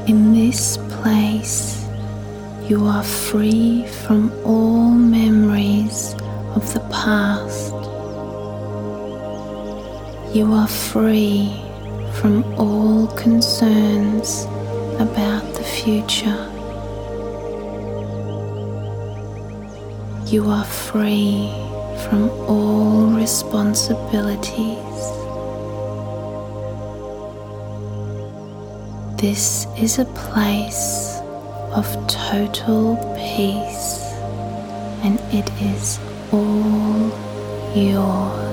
In this place, you are free from all memories of the past. You are free from all concerns about the future. You are free from all responsibilities. This is a place of total peace, and it is all yours.